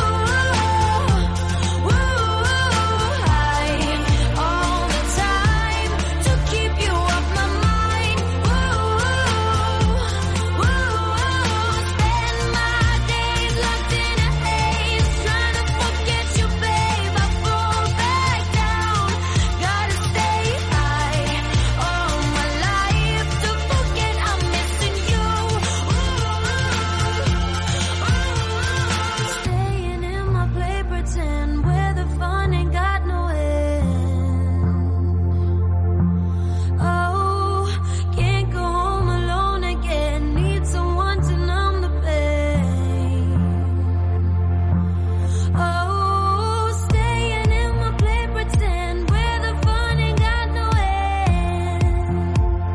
High all the time to keep you off my mind. Spend my days locked in a haze, trying to forget you, babe. I fall back down, gotta stay high all my life to forget I'm missing you. Staying in my play pretend where the fun ain't got no end. Oh, can't go home alone again, need someone to numb the pain. Oh, staying in my play pretend where the fun ain't got no end.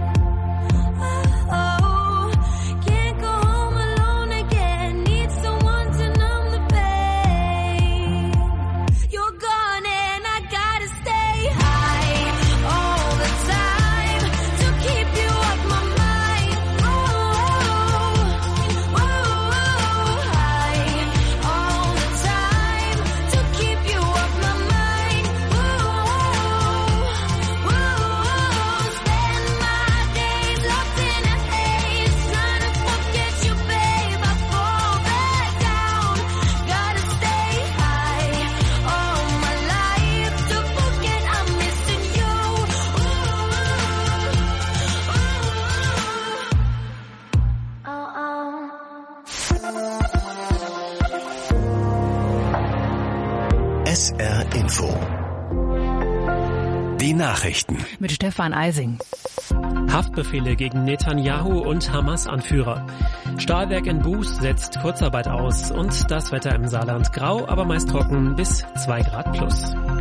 Oh, can't go home alone again, need someone to numb the pain. You're gone and I gotta stay high all the time to keep you off my mind. High all the time to keep you off my mind. Spend my days locked in a haze, trying to forget you, babe. I fall back down, gotta stay high all my life to forget I'm missing you. SR Info. Die Nachrichten. Mit Stefan Eising. Haftbefehle gegen Netanyahu und Hamas-Anführer. Stahlwerk in Buß setzt Kurzarbeit aus und das Wetter im Saarland grau, aber meist trocken bis 2 Grad plus.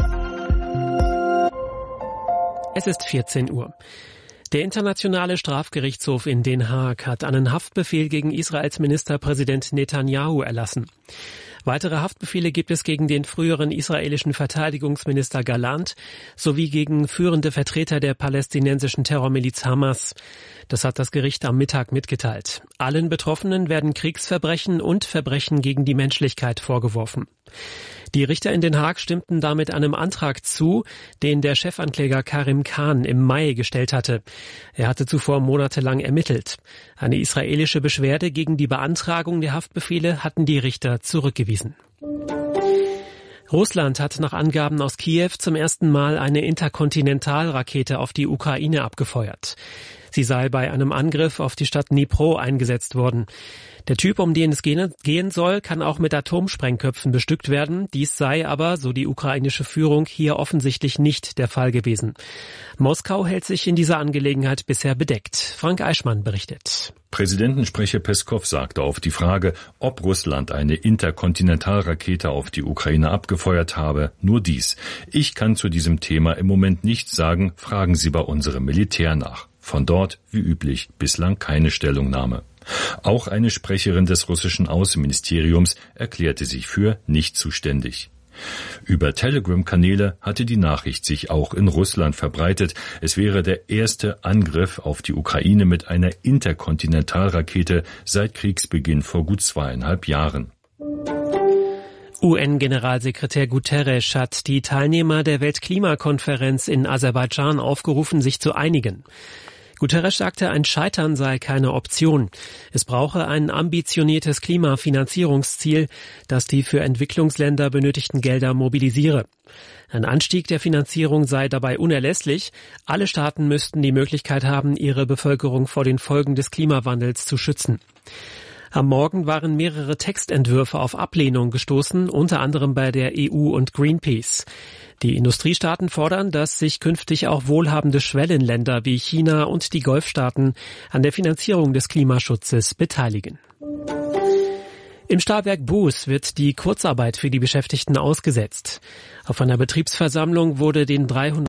Es ist 14 Uhr. Der Internationale Strafgerichtshof in Den Haag hat einen Haftbefehl gegen Israels Ministerpräsident Netanyahu erlassen. Weitere Haftbefehle gibt es gegen den früheren israelischen Verteidigungsminister Gallant sowie gegen führende Vertreter der palästinensischen Terrormiliz Hamas. Das hat das Gericht am Mittag mitgeteilt. Allen Betroffenen werden Kriegsverbrechen und Verbrechen gegen die Menschlichkeit vorgeworfen. Die Richter in Den Haag stimmten damit einem Antrag zu, den der Chefankläger Karim Khan im Mai gestellt hatte. Er hatte zuvor monatelang ermittelt. Eine israelische Beschwerde gegen die Beantragung der Haftbefehle hatten die Richter zurückgewiesen. Russland hat nach Angaben aus Kiew zum ersten Mal eine Interkontinentalrakete auf die Ukraine abgefeuert. Sie sei bei einem Angriff auf die Stadt Dnipro eingesetzt worden. Der Typ, um den es gehen soll, kann auch mit Atomsprengköpfen bestückt werden. Dies sei aber, so die ukrainische Führung, hier offensichtlich nicht der Fall gewesen. Moskau hält sich in dieser Angelegenheit bisher bedeckt. Frank Eichmann berichtet. Präsidentensprecher Peskow sagte auf die Frage, ob Russland eine Interkontinentalrakete auf die Ukraine abgefeuert habe, nur dies: Ich kann zu diesem Thema im Moment nichts sagen, fragen Sie bei unserem Militär nach. Von dort, wie üblich, bislang keine Stellungnahme. Auch eine Sprecherin des russischen Außenministeriums erklärte sich für nicht zuständig. Über Telegram-Kanäle hatte die Nachricht sich auch in Russland verbreitet. Es wäre der erste Angriff auf die Ukraine mit einer Interkontinentalrakete seit Kriegsbeginn vor gut 2,5 Jahren. UN-Generalsekretär Guterres hat die Teilnehmer der Weltklimakonferenz in Aserbaidschan aufgerufen, sich zu einigen. Guterres sagte, ein Scheitern sei keine Option. Es brauche ein ambitioniertes Klimafinanzierungsziel, das die für Entwicklungsländer benötigten Gelder mobilisiere. Ein Anstieg der Finanzierung sei dabei unerlässlich. Alle Staaten müssten die Möglichkeit haben, ihre Bevölkerung vor den Folgen des Klimawandels zu schützen. Am Morgen waren mehrere Textentwürfe auf Ablehnung gestoßen, unter anderem bei der EU und Greenpeace. Die Industriestaaten fordern, dass sich künftig auch wohlhabende Schwellenländer wie China und die Golfstaaten an der Finanzierung des Klimaschutzes beteiligen. Im Stahlwerk Buß wird die Kurzarbeit für die Beschäftigten ausgesetzt. Auf einer Betriebsversammlung wurde den 300